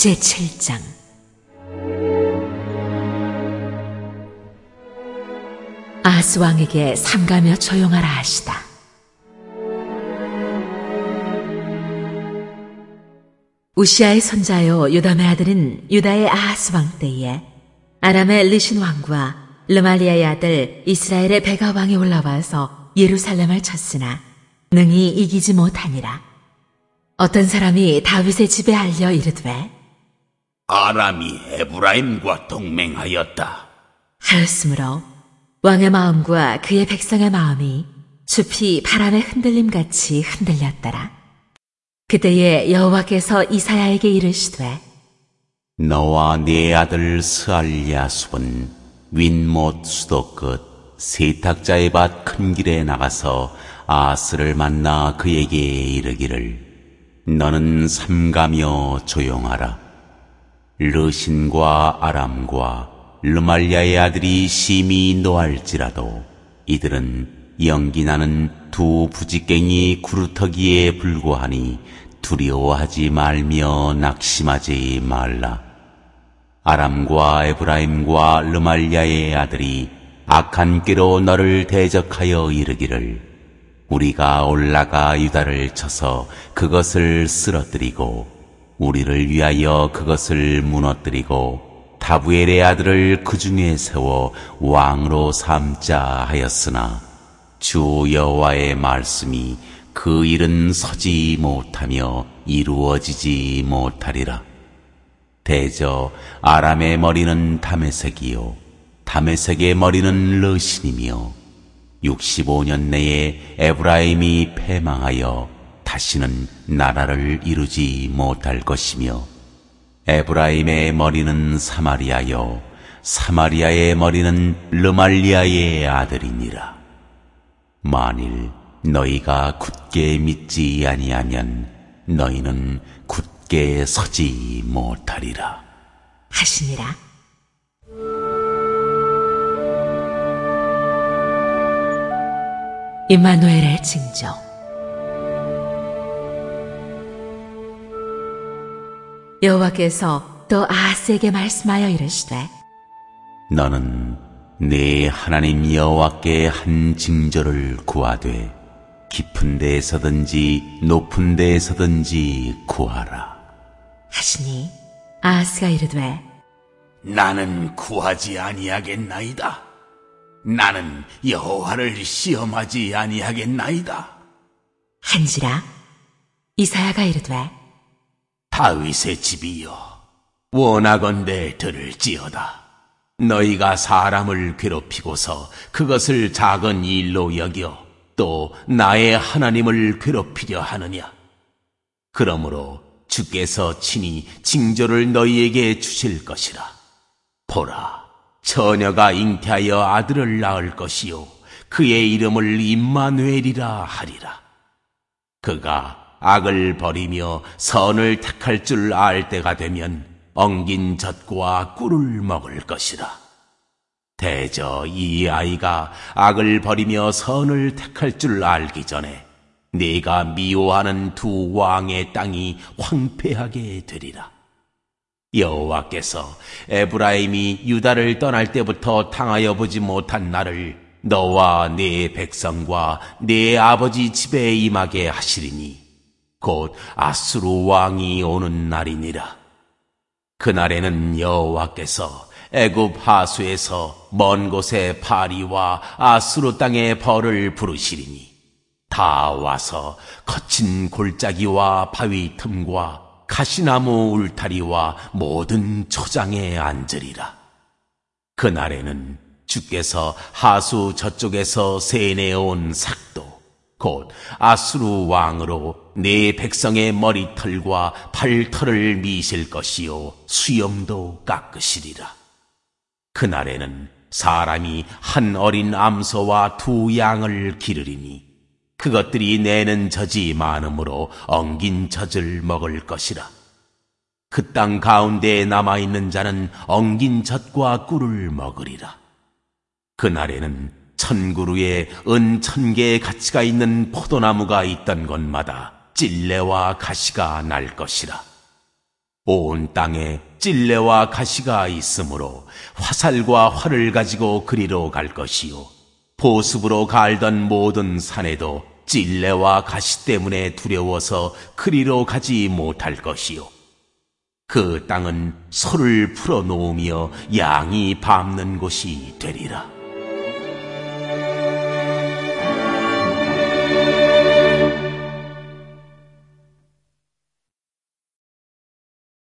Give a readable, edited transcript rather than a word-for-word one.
제7장. 아하스 왕에게 삼가며 조용하라 하시다. 우시아의 손자요 요담의 아들인 유다의 아하스 왕 때에 아람의 르신 왕과 르말리아의 아들 이스라엘의 베가 왕이 올라와서 예루살렘을 쳤으나 능히 이기지 못하니라. 어떤 사람이 다윗의 집에 알려 이르되 아람이 에브라임과 동맹하였다 하였으므로 왕의 마음과 그의 백성의 마음이 숲이 바람의 흔들림같이 흔들렸더라. 그때에 여호와께서 이사야에게 이르시되 너와 네 아들 스알리아숲은 윈못 수도 끝 세탁자의 밭 큰 길에 나가서 아하스를 만나 그에게 이르기를 너는 삼가며 조용하라. 르신과 아람과 르말리아의 아들이 심히 노할지라도 이들은 연기나는 두 부지깽이 구루터기에 불과하니 두려워하지 말며 낙심하지 말라. 아람과 에브라임과 르말리아의 아들이 악한 꾀로 너를 대적하여 이르기를 우리가 올라가 유다를 쳐서 그것을 쓰러뜨리고 우리를 위하여 그것을 무너뜨리고 다부엘의 아들을 그 중에 세워 왕으로 삼자 하였으나 주 여호와의 말씀이 그 일은 서지 못하며 이루어지지 못하리라. 대저 아람의 머리는 다메섹이요 다메섹의 머리는 르신이며 65년 내에 에브라임이 패망하여 다시는 나라를 이루지 못할 것이며 에브라임의 머리는 사마리아요 사마리아의 머리는 르말리아의 아들이니라. 만일 너희가 굳게 믿지 아니하면 너희는 굳게 서지 못하리라 하시니라. 임마누엘의 징조. 여호와께서 또 아하스에게 말씀하여 이르시되 너는 네 하나님 여호와께 한 징조를 구하되 깊은 데에서든지 높은 데에서든지 구하라 하시니 아하스가 이르되 나는 구하지 아니하겠나이다. 나는 여호와를 시험하지 아니하겠나이다. 한지라. 이사야가 이르되 다윗의 집이여 원하건대 들을지어다. 너희가 사람을 괴롭히고서 그것을 작은 일로 여겨 또 나의 하나님을 괴롭히려 하느냐. 그러므로 주께서 친히 징조를 너희에게 주실 것이라. 보라, 처녀가 잉태하여 아들을 낳을 것이요 그의 이름을 임마누엘이라 하리라. 그가 악을 버리며 선을 택할 줄 알 때가 되면 엉긴 젖과 꿀을 먹을 것이라. 대저 이 아이가 악을 버리며 선을 택할 줄 알기 전에 네가 미워하는 두 왕의 땅이 황폐하게 되리라. 여호와께서 에브라임이 유다를 떠날 때부터 당하여 보지 못한 날을 너와 네 백성과 네 아버지 집에 임하게 하시리니 곧 아수르 왕이 오는 날이니라. 그날에는 여호와께서 애굽 하수에서 먼 곳의 파리와 아수르 땅의 벌을 부르시리니 다 와서 거친 골짜기와 바위 틈과 가시나무 울타리와 모든 초장에 앉으리라. 그날에는 주께서 하수 저쪽에서 세내온 삭도 곧 아수르 왕으로 네 백성의 머리털과 팔털을 미실 것이요 수염도 깎으시리라. 그날에는 사람이 한 어린 암소와 두 양을 기르리니 그것들이 내는 젖이 많으므로 엉긴 젖을 먹을 것이라. 그 땅 가운데에 남아있는 자는 엉긴 젖과 꿀을 먹으리라. 그날에는 1000그루에 은 1000개의 가치가 있는 포도나무가 있던 곳마다 찔레와 가시가 날 것이라. 온 땅에 찔레와 가시가 있으므로 화살과 활을 가지고 그리로 갈 것이요 보습으로 갈던 모든 산에도 찔레와 가시 때문에 두려워서 그리로 가지 못할 것이요 그 땅은 소를 풀어놓으며 양이 밟는 곳이 되리라.